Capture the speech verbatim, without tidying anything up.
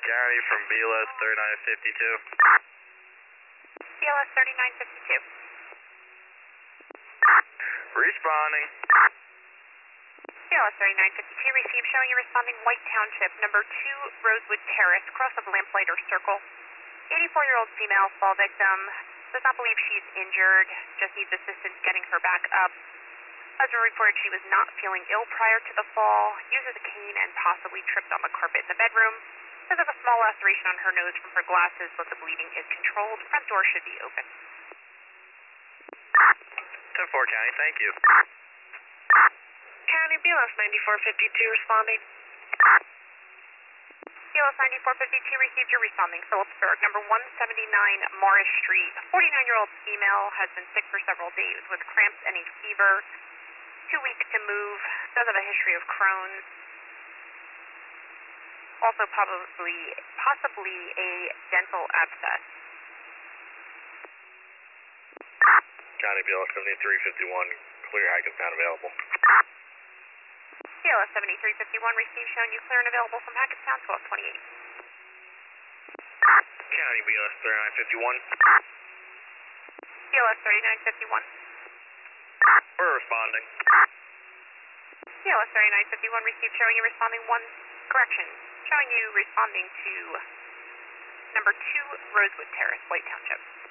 County from B L S thirty-nine fifty-two. B L S thirty-nine fifty-two. Responding. B L S thirty-nine fifty-two, received showing you responding White Township, number two, Rosewood Terrace, cross of Lamplighter Circle. eighty-four-year-old female fall victim, does not believe she's injured, just needs assistance getting her back up. Husband reported she was not feeling ill prior to the fall, uses a cane and possibly tripped on the carpet in the bedroom. Does have a small laceration on her nose from her glasses, but the bleeding is controlled. Front door should be open. ten four County, thank you. County, B L S ninety-four fifty-two responding. B L S ninety-four fifty-two received your responding. Phillipsburg, number one seventy-nine Morris Street. forty-nine-year-old female has been sick for several days with cramps and a fever. Two weeks to move. Does have a history of Crohn's. Also probably, possibly a dental abscess. County B L S seventy-three fifty-one, clear Hackettstown available. B L S seventy-three fifty-one received showing you clear and available from Hackettstown, twelve twenty-eight. County B L S thirty-nine fifty-one. B L S thirty-nine fifty-one. We're responding. B L S thirty-nine fifty-one received showing you responding one, correction, showing you responding to number two, Rosewood Terrace, White Township.